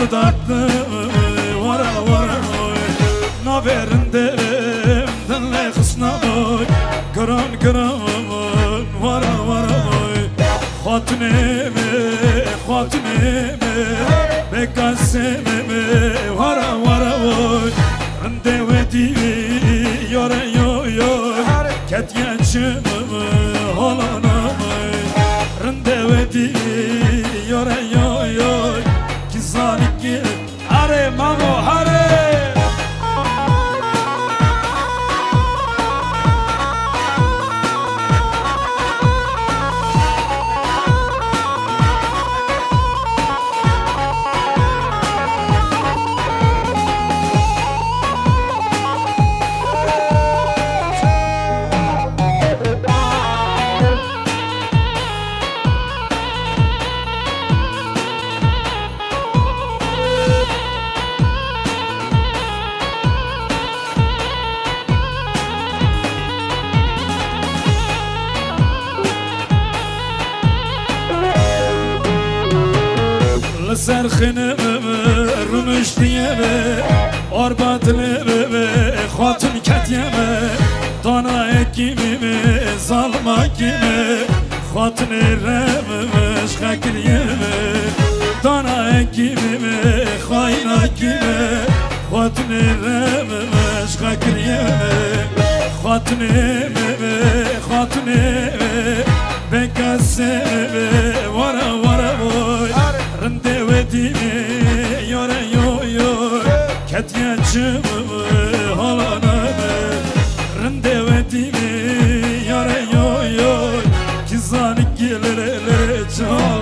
tatlı tatlı vara vara naverenderim dinle kısna kıran kıran vara vara hatuneme bekaseme vara vara randeveti yara yo yo ketyaçım halana randeveti yara yo yo kizanik hare mamo hare سرخنم رمش دیمه آرباتلمه خاتون کتیمه دانا اکیمه ظالم اکیمه خاتون رمش خکریمه دانا اکیمه خاین اکیمه خاتون رمش خکریمه خاتون بکسمه وارا وارا وای رنده ودیمه یاره یو یو کتیچم halana rende ودیمه یاره یو یو کزانک گلره